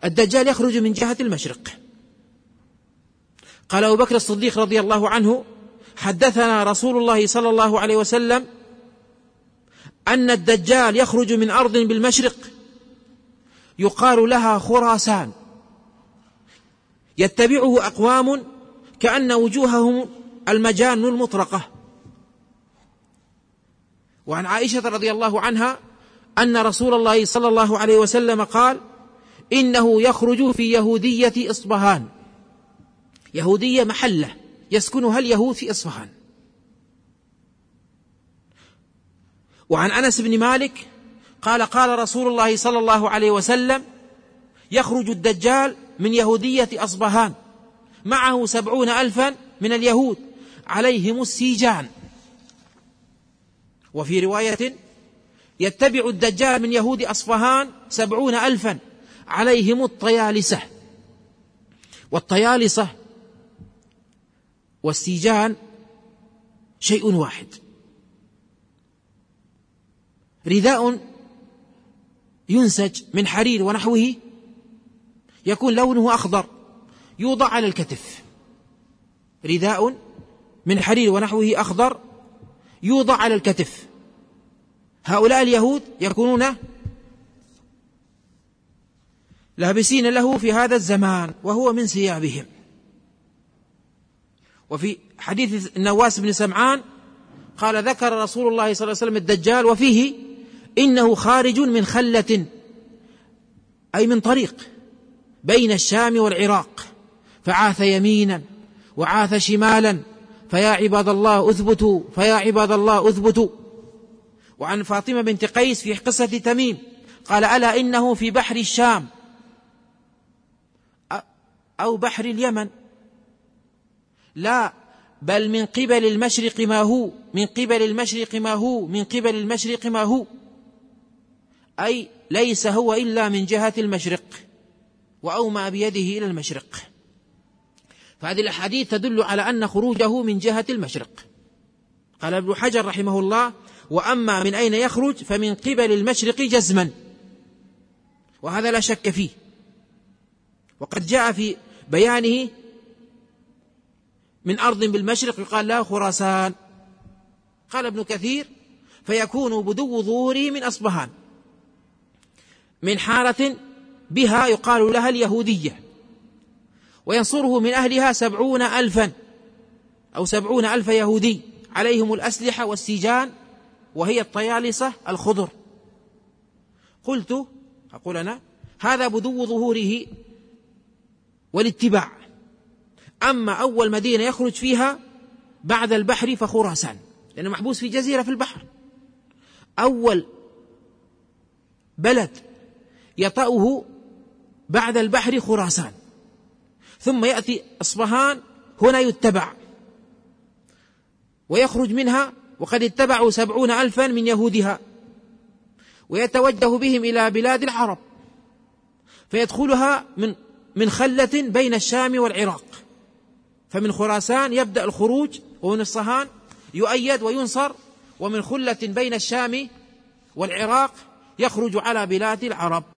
الدجال يخرج من جهة المشرق. قال أبو بكر الصديق رضي الله عنه: حدثنا رسول الله صلى الله عليه وسلم أن الدجال يخرج من أرض بالمشرق يقال لها خراسان، يتبعه أقوام كأن وجوههم المجان المطرقة. وعن عائشة رضي الله عنها أن رسول الله صلى الله عليه وسلم قال: إنه يخرج في يهودية إصبهان. يهودية محلة يسكنها اليهود في إصفهان. وعن أنس بن مالك قال: قال رسول الله صلى الله عليه وسلم: يخرج الدجال من يهودية أصبهان معه 70,000 من اليهود عليهم السيجان. وفي رواية: يتبع الدجال من يهود أصفهان 70,000 عليهم الطيالسة. والطيالسة والسيجان شيء واحد، رداء ينسج من حرير ونحوه يكون لونه أخضر يوضع على الكتف، رداء من حرير ونحوه أخضر يوضع على الكتف. هؤلاء اليهود يكونون لابسين له في هذا الزمان وهو من ثيابهم. وفي حديث النواس بن سمعان قال: ذكر رسول الله صلى الله عليه وسلم الدجال وفيه: إنه خارج من خلة، أي من طريق بين الشام والعراق، فعاث يمينا وعاث شمالا، فيا عباد الله أثبتوا، فيا عباد الله أثبتوا. وعن فاطمة بنت قيس في قصة تميم قال: ألا إنه في بحر الشام أو بحر اليمن، لا بل من قبل المشرق ما هو، من قبل المشرق ما هو، من قبل المشرق ما هو، أي ليس هو إلا من جهة المشرق، وأومى بيده إلى المشرق. فهذه الأحاديث تدل على أن خروجه من جهة المشرق. قال ابن حجر رحمه الله: وأما من أين يخرج فمن قبل المشرق جزما، وهذا لا شك فيه. وقد جاء في بيانه من أرض بالمشرق يقال لها خراسان. قال ابن كثير: فيكون بدو ظهوره من أصبهان، من حارة بها يقال لها اليهودية، وينصره من أهلها 70,000 أو 70,000 يهودي عليهم الأسلحة والسيجان، وهي الطيالسة الخضر. أقول أنا: هذا بدو ظهوره والاتباع. أما أول مدينة يخرج فيها بعد البحر فخراسان، لأنه محبوس في جزيرة في البحر. أول بلد يطأه بعد البحر خراسان، ثم يأتي أصبهان، هنا يتبع ويخرج منها، وقد اتبعوا 70,000 من يهودها، ويتوجه بهم إلى بلاد العرب، فيدخلها من خلة بين الشام والعراق. فمن خراسان يبدأ الخروج، ومن أصفهان يؤيد وينصر، ومن خلة بين الشام والعراق يخرج على بلاد العرب.